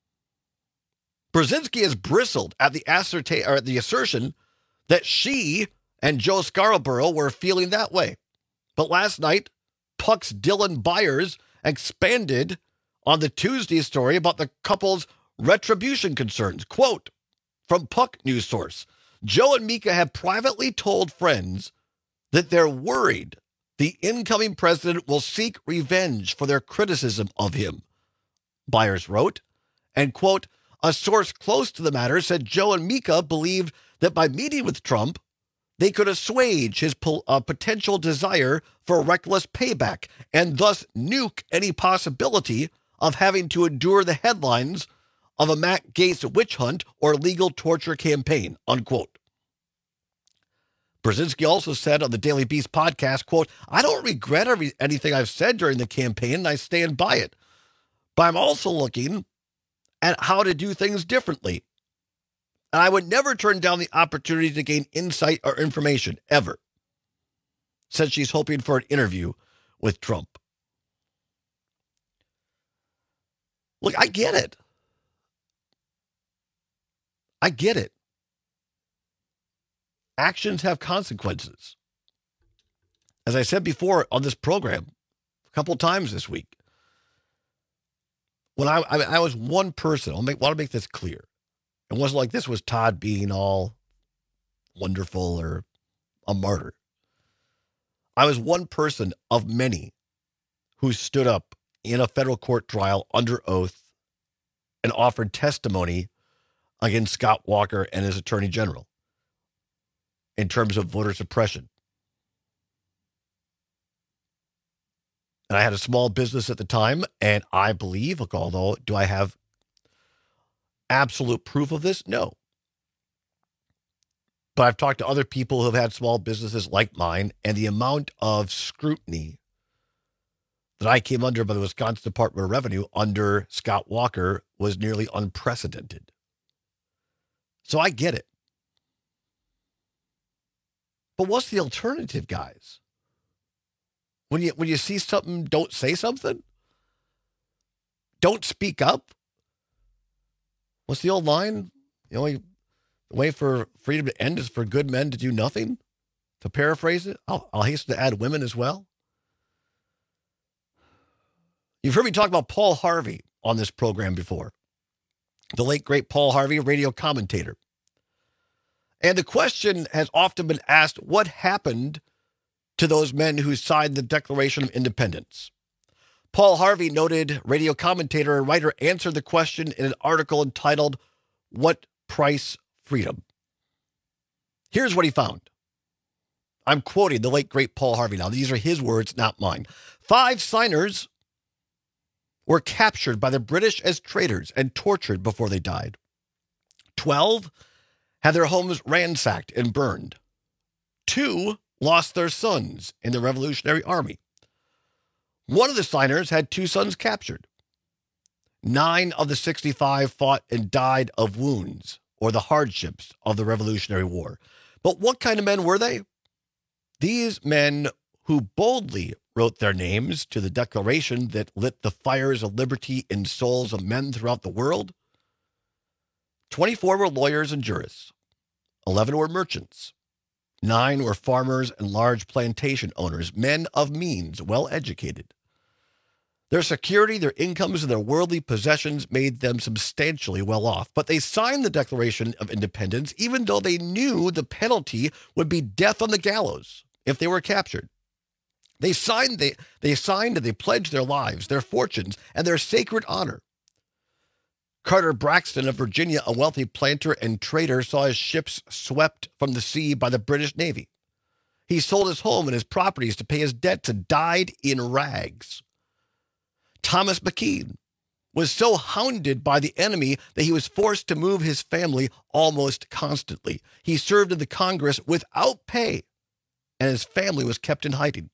Brzezinski has bristled at the, ascertain, or the assertion that she and Joe Scarborough were feeling that way. But last night, Puck's Dylan Byers expanded on the Tuesday story about the couple's retribution concerns. Quote, from Puck News Source, Joe and Mika have privately told friends that they're worried the incoming president will seek revenge for their criticism of him, Byers wrote. And, quote, a source close to the matter said Joe and Mika believed that by meeting with Trump, they could assuage his po- uh, potential desire for reckless payback and thus nuke any possibility of having to endure the headlines of a Matt Gaetz witch hunt or legal torture campaign, unquote. Brzezinski also said on the Daily Beast podcast, quote, I don't regret every, anything I've said during the campaign, and I stand by it. But I'm also looking at how to do things differently. And I would never turn down the opportunity to gain insight or information, ever. Said she's hoping for an interview with Trump. Look, I get it. I get it. Actions have consequences. As I said before on this program, a couple of times this week, when I, I, I was one person, I want to make this clear. It wasn't like this was Todd being all wonderful or a martyr. I was one person of many who stood up in a federal court trial under oath and offered testimony against Scott Walker and his attorney general in terms of voter suppression. And I had a small business at the time, and I believe, look, although, do I have absolute proof of this? No. But I've talked to other people who have had small businesses like mine, and the amount of scrutiny that I came under by the Wisconsin Department of Revenue under Scott Walker was nearly unprecedented. So I get it. But what's the alternative, guys? When you when you see something, don't say something? Don't speak up? What's the old line? The only way for freedom to end is for good men to do nothing? To paraphrase it, I'll, I'll hasten to add women as well. You've heard me talk about Paul Harvey on this program before. The late, great Paul Harvey, radio commentator. And the question has often been asked, what happened to those men who signed the Declaration of Independence? Paul Harvey, noted radio commentator and writer, answered the question in an article entitled, What Price Freedom? Here's what he found. I'm quoting the late, great Paul Harvey now. These are his words, not mine. Five signers were captured by the British as traitors and tortured before they died. Twelve had their homes ransacked and burned. Two lost their sons in the Revolutionary Army. One of the signers had two sons captured. Nine of the sixty-five fought and died of wounds or the hardships of the Revolutionary War. But what kind of men were they? These men who boldly wrote their names to the declaration that lit the fires of liberty in souls of men throughout the world. twenty-four were lawyers and jurists. eleven were merchants. Nine were farmers and large plantation owners, men of means, well educated. Their security, their incomes, and their worldly possessions made them substantially well off. But they signed the Declaration of Independence even though they knew the penalty would be death on the gallows if they were captured. They signed, they, they signed and they pledged their lives, their fortunes, and their sacred honor. Carter Braxton of Virginia, a wealthy planter and trader, saw his ships swept from the sea by the British Navy. He sold his home and his properties to pay his debts and died in rags. Thomas McKean was so hounded by the enemy that he was forced to move his family almost constantly. He served in the Congress without pay, and his family was kept in hiding.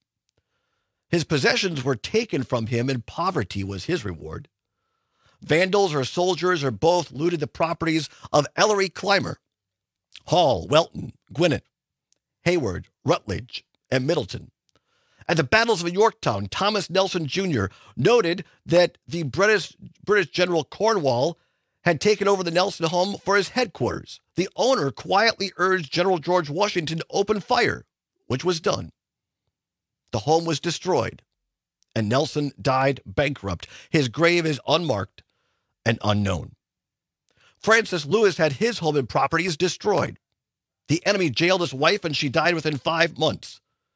His possessions were taken from him, and poverty was his reward. Vandals or soldiers or both looted the properties of Ellery Clymer, Hall, Welton, Gwinnett, Hayward, Rutledge, and Middleton. At the battles of Yorktown, Thomas Nelson Junior noted that the British, British General Cornwall had taken over the Nelson home for his headquarters. The owner quietly urged General George Washington to open fire, which was done. The home was destroyed, and Nelson died bankrupt. His grave is unmarked and unknown. Francis Lewis had his home and properties destroyed. The enemy jailed his wife, and she died within five months.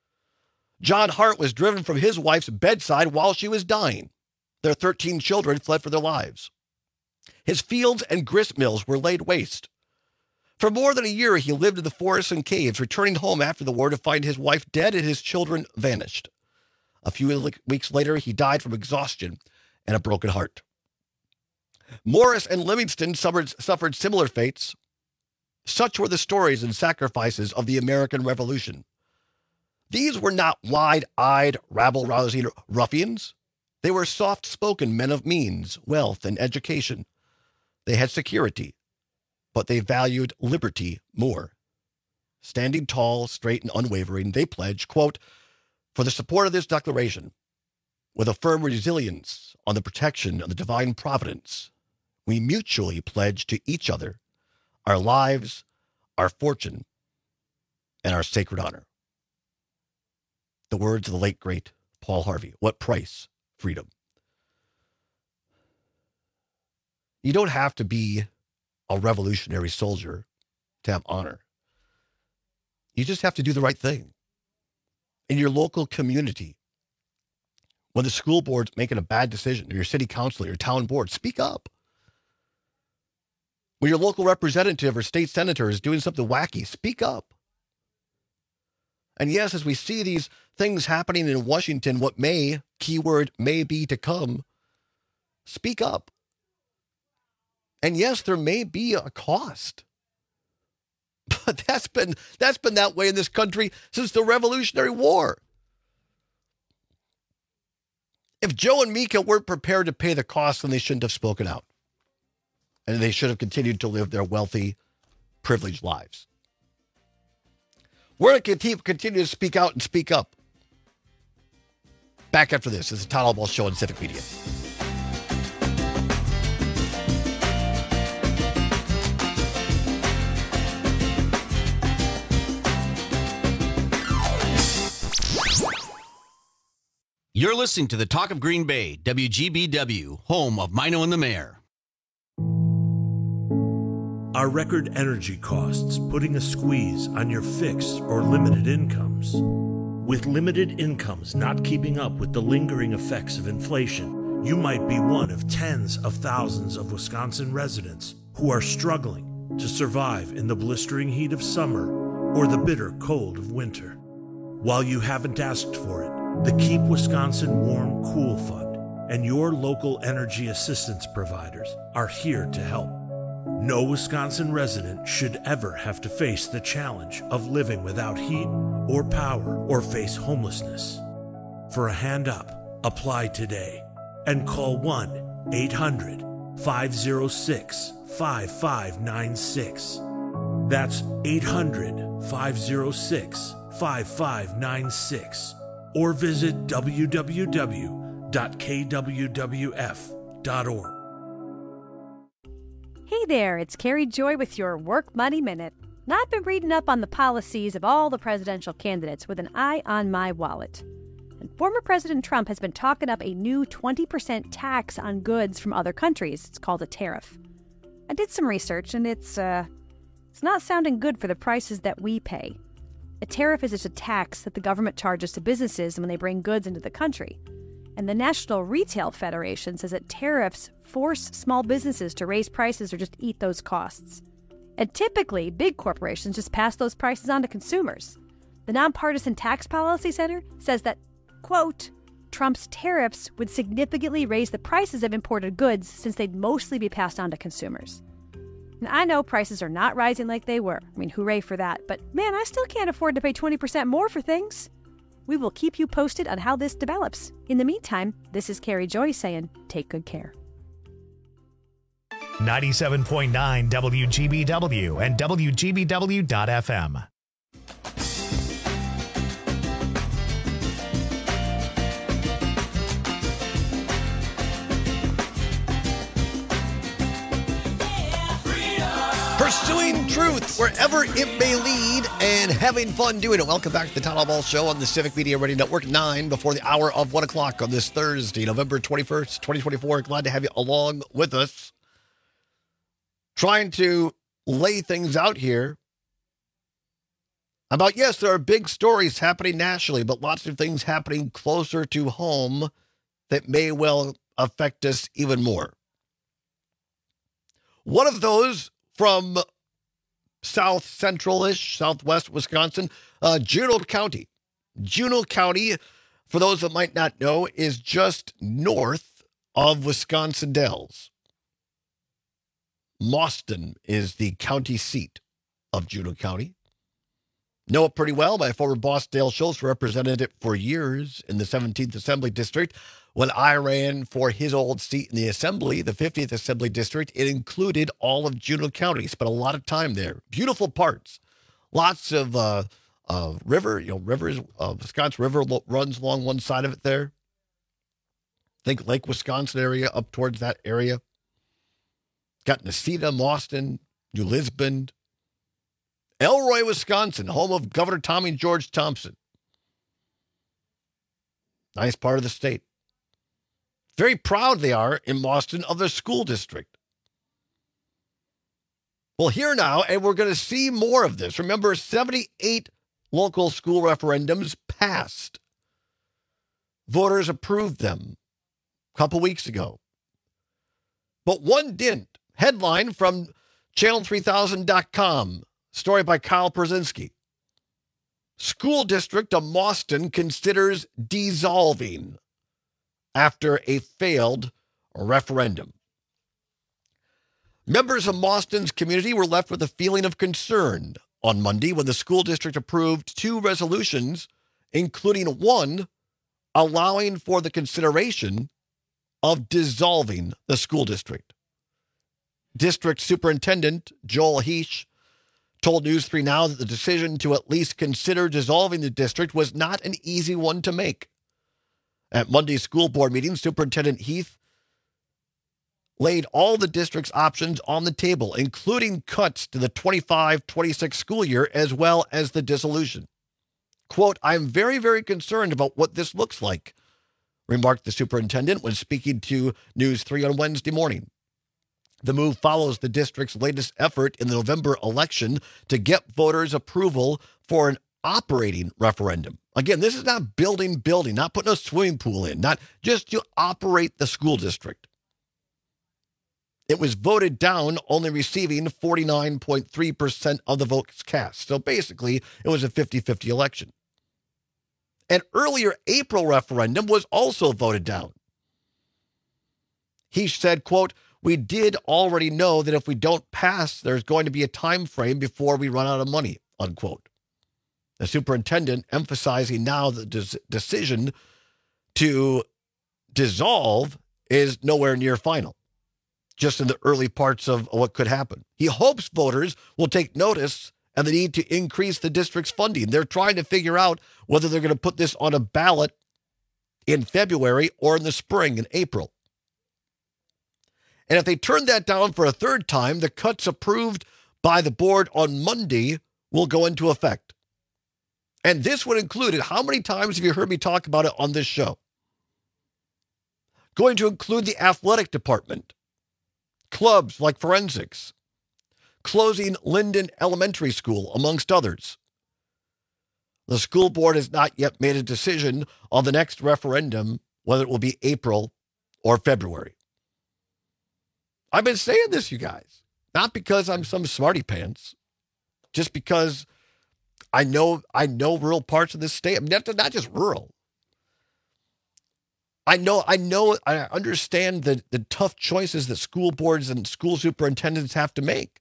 John Hart was driven from his wife's bedside while she was dying. Their thirteen children fled for their lives. His fields and grist mills were laid waste. For more than a year, he lived in the forests and caves, returning home after the war to find his wife dead and his children vanished. A few weeks later, he died from exhaustion and a broken heart. Morris and Livingston suffered, suffered similar fates. Such were the stories and sacrifices of the American Revolution. These were not wide-eyed, rabble-rousing ruffians. They were soft-spoken men of means, wealth, and education. They had security, but they valued liberty more. Standing tall, straight, and unwavering, they pledged, quote, for the support of this declaration, with a firm resilience on the protection of the divine providence, we mutually pledge to each other our lives, our fortune, and our sacred honor. The words of the late, great Paul Harvey. What price? Freedom. You don't have to be a revolutionary soldier to have honor. You just have to do the right thing. In your local community, when the school board's making a bad decision, or your city council, or your town board, speak up. When your local representative or state senator is doing something wacky, speak up. And yes, as we see these things happening in Washington, what may, keyword, may be to come, speak up. And yes, there may be a cost. But that's been that's been that way in this country since the Revolutionary War. If Joe and Mika weren't prepared to pay the cost, then they shouldn't have spoken out. And they should have continued to live their wealthy, privileged lives. We're going to continue to speak out and speak up. Back after this, this is the Todd Albaugh Show on Civic Media. You're listening to the Talk of Green Bay, W G B W, home of Mino and the Mayor. Are record energy costs putting a squeeze on your fixed or limited incomes? With limited incomes not keeping up with the lingering effects of inflation, you might be one of tens of thousands of Wisconsin residents who are struggling to survive in the blistering heat of summer or the bitter cold of winter. While you haven't asked for it, the Keep Wisconsin Warm Cool Fund and your local energy assistance providers are here to help. No Wisconsin resident should ever have to face the challenge of living without heat or power or face homelessness. For a hand up, apply today and call one eight hundred five oh six five five nine six. That's eight hundred five oh six five five nine six. Or visit w w w dot k w w f dot org. Hey there, it's Carrie Joy with your Work Money Minute. Now, I've been reading up on the policies of all the presidential candidates with an eye on my wallet. And former President Trump has been talking up a new twenty percent tax on goods from other countries. It's called a tariff. I did some research, and it's, uh, it's not sounding good for the prices that we pay. A tariff is just a tax that the government charges to businesses when they bring goods into the country. And the National Retail Federation says that tariffs force small businesses to raise prices or just eat those costs. And typically, big corporations just pass those prices on to consumers. The Nonpartisan Tax Policy Center says that, quote, Trump's tariffs would significantly raise the prices of imported goods since they'd mostly be passed on to consumers. And I know prices are not rising like they were. I mean, hooray for that. But man, I still can't afford to pay twenty percent more for things. We will keep you posted on how this develops. In the meantime, this is Carrie Joy saying, take good care. ninety-seven point nine W G B W and W G B W dot F M. Pursuing truth wherever it may lead and having fun doing it. Welcome back to the Town Hall Ball Show on the Civic Media Radio Network, nine before the hour of one o'clock on this Thursday, November twenty-first, twenty twenty-four. Glad to have you along with us. Trying to lay things out here about, yes, there are big stories happening nationally, but lots of things happening closer to home that may well affect us even more. One of those from south central-ish, southwest Wisconsin, uh, Juneau County. Juneau County, for those that might not know, is just north of Wisconsin Dells. Mauston is the county seat of Juneau County. Know it pretty well. My former boss, Dale Schultz, represented it for years in the seventeenth Assembly District. When I ran for his old seat in the Assembly, the fiftieth Assembly District, it included all of Juneau County. Spent a lot of time there. Beautiful parts. Lots of uh, uh, river, you know, rivers. Uh, Wisconsin River lo- runs along one side of it there. Think Lake Wisconsin area up towards that area. Got Necedah, Mauston, New Lisbon. Elroy, Wisconsin, home of Governor Tommy George Thompson. Nice part of the state. Very proud they are in Mauston of their school district. Well, here now, and we're going to see more of this. Remember, seventy-eight local school referendums passed. Voters approved them a couple weeks ago. But one didn't. Headline from channel three thousand dot com. Story by Kyle Przinski. School district of Mauston considers dissolving after a failed referendum. Members of Mauston's community were left with a feeling of concern on Monday when the school district approved two resolutions, including one allowing for the consideration of dissolving the school district. District Superintendent Joel Heesh told News three Now that the decision to at least consider dissolving the district was not an easy one to make. At Monday's school board meeting, Superintendent Heath laid all the district's options on the table, including cuts to the twenty-five twenty-six school year, as well as the dissolution. Quote, I'm very, very concerned about what this looks like, remarked the superintendent when speaking to News three on Wednesday morning. The move follows the district's latest effort in the November election to get voters' approval for an operating referendum. Again, this is not building, building, not putting a swimming pool in, not just to operate the school district. It was voted down, only receiving forty-nine point three percent of the votes cast. So basically, it was a fifty-fifty election. An earlier April referendum was also voted down. He said, quote, "We did already know that if we don't pass, there's going to be a time frame before we run out of money," unquote. The superintendent emphasizing now the des- decision to dissolve is nowhere near final, just in the early parts of what could happen. He hopes voters will take notice and the need to increase the district's funding. They're trying to figure out whether they're going to put this on a ballot in February or in the spring, in April. And if they turn that down for a third time, the cuts approved by the board on Monday will go into effect. And this would include it. How many times have you heard me talk about it on this show? Going to include the athletic department, clubs like forensics, closing Linden Elementary School, amongst others. The school board has not yet made a decision on the next referendum, whether it will be April or February. I've been saying this, you guys, not because I'm some smarty pants, just because I know I know rural parts of this state. I mean, not, not just rural. I know, I know, I understand the, the tough choices that school boards and school superintendents have to make.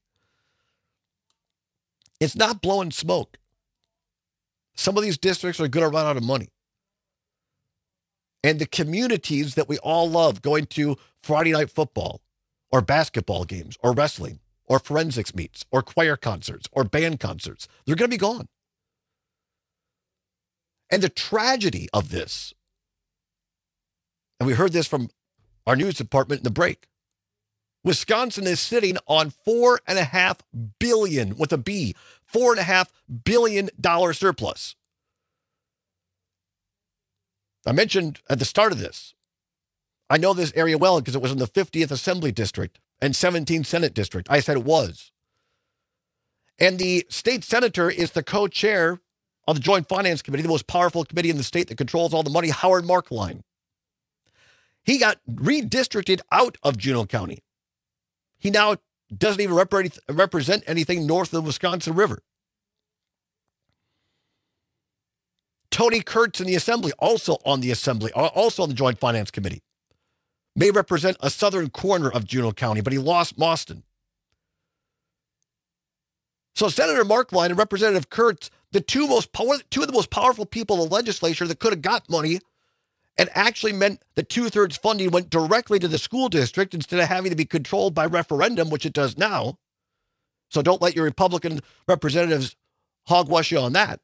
It's not blowing smoke. Some of these districts are going to run out of money. And the communities that we all love, going to Friday night football or basketball games or wrestling or forensics meets or choir concerts or band concerts, they're going to be gone. And the tragedy of this, and we heard this from our news department in the break, Wisconsin is sitting on four and a half billion with a B, four and a half billion dollar surplus. I mentioned at the start of this, I know this area well because it was in the fiftieth Assembly District and seventeenth Senate District. I said it was. And the state senator is the co-chair of the Joint Finance Committee, the most powerful committee in the state that controls all the money, Howard Markline. He got redistricted out of Juneau County. He now doesn't even rep- represent anything north of the Wisconsin River. Tony Kurtz in the Assembly, also on the Assembly, also on the Joint Finance Committee, may represent a southern corner of Juneau County, but he lost Mauston. So Senator Markline and Representative Kurtz, the two most power, two of the most powerful people in the legislature that could have got money, and actually meant that two-thirds funding went directly to the school district instead of having to be controlled by referendum, which it does now. So don't let your Republican representatives hogwash you on that.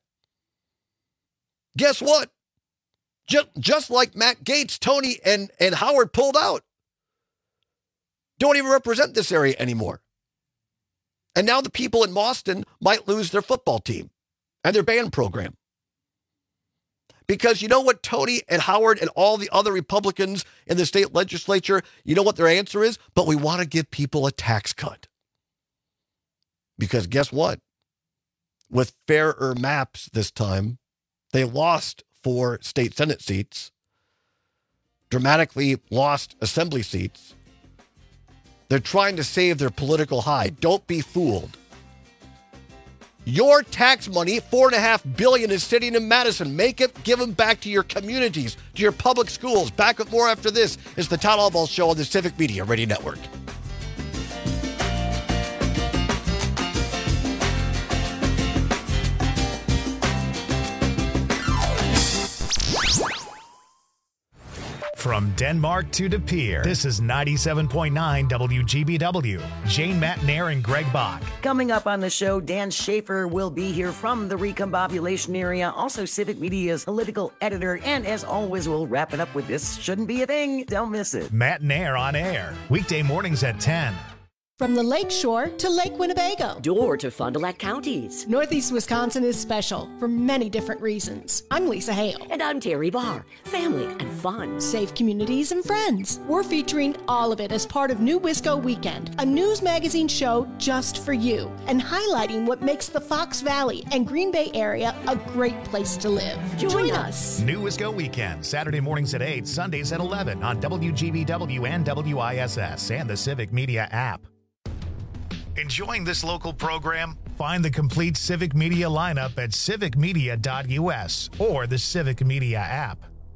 Guess what? Just, just like Matt Gaetz, Tony and, and Howard pulled out. Don't even represent this area anymore. And now the people in Mauston might lose their football team and their band program. Because you know what Tony and Howard and all the other Republicans in the state legislature, you know what their answer is? But we want to give people a tax cut. Because guess what? With fairer maps this time, they lost four state Senate seats, dramatically lost assembly seats. They're trying to save their political hide. Don't be fooled. Your tax money, four and a half billion dollars, is sitting in Madison. Make it, give them back to your communities, to your public schools. Back with more after this. It's the Todd Albaugh Show on the Civic Media Radio Network. From Denmark to De Pere, this is ninety-seven point nine W G B W. Jane Matnair and Greg Bach. Coming up on the show, Dan Schaefer will be here from the recombobulation area, also Civic Media's political editor, and as always, we'll wrap it up with This Shouldn't Be a Thing. Don't miss it. Matnair on air, weekday mornings at ten. From the Lake Shore to Lake Winnebago. Door to Fond du Lac counties. Northeast Wisconsin is special for many different reasons. I'm Lisa Hale. And I'm Terry Barr. Family and fun. Safe communities and friends. We're featuring all of it as part of New Wisco Weekend, a news magazine show just for you, and highlighting what makes the Fox Valley and Green Bay area a great place to live. Join, Join us. us. New Wisco Weekend, Saturday mornings at eight, Sundays at eleven on W G B W and W I S S and the Civic Media app. Enjoying this local program? Find the complete Civic Media lineup at civic media dot U S or the Civic Media app.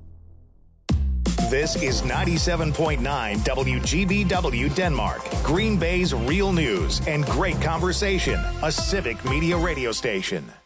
This is ninety-seven point nine W G B W Denmark, Green Bay's real news and great conversation, a Civic Media radio station.